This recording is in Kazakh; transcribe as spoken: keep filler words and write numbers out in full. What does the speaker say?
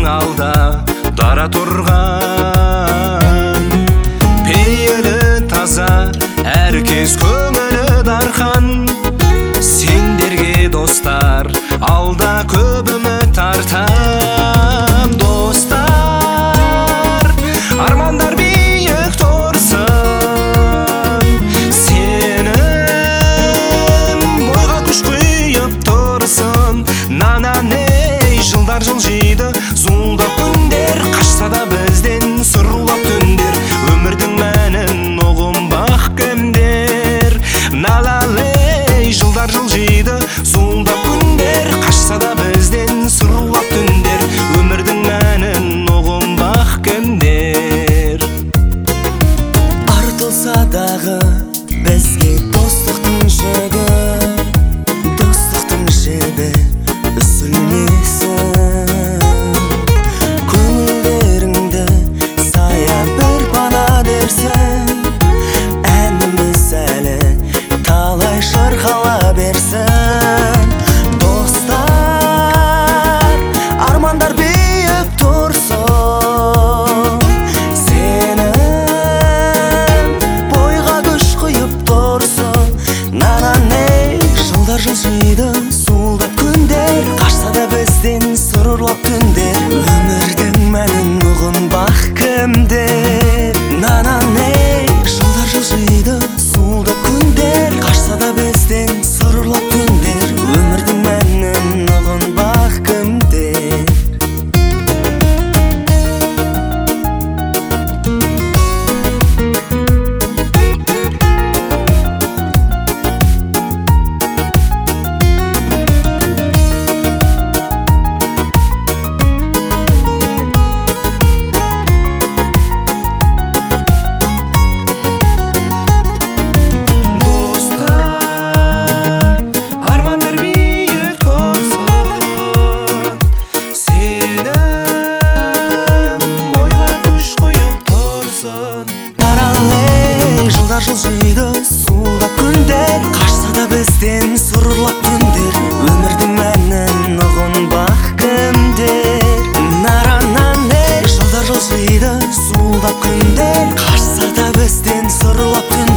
алда дара турган. Пейили таза, әркез көңілі дархан. Сендерге достар, алда көп үміт артам. Достар, армандар биік тұрсын. Сенім бойға күш құйып тұрсын. Нананей, жылдар жылжиды, зуылдап күндер. Қашса да бізден сырлап түндер. Өмірдің мәнін ұғынбақ кімдер. Налалей, жылдар жылжиды, зуылдап күндер. Қашса да бізден сырлап түндер. Өмірдің мәнін ұғынбақ кімдер. Артылса дағы бізге достықтың жігі, достықтың жібі үзілмесін. Көңілдеріңді сая бір пана берсін. Әніміз әлі талай шырқала берсін. Достар, армандар биік тұрсын. Сенім бойға күш құйып тұрсын. Нананей, жылдар жылжиды, суылдап күндер. Қашса да бізден сыр ұрлап түндер. Өмірдің мәнін ұғынбақ кімдер. Нананей, жылдар жылжиды, суылдап күндер. Қашса да бізден сыр ұрлап түндер. Өмірдің мәнін ұғынбақ кімдер. Жылдар жылжиды, суылдап күндер. Қашса да бізден сырлап түндер. Өмірдің мәнін ұғынбақ кімдер. Нарананей, жылдар жылжиды, суылдап күндер. Қашса да бізден сырлап түндер.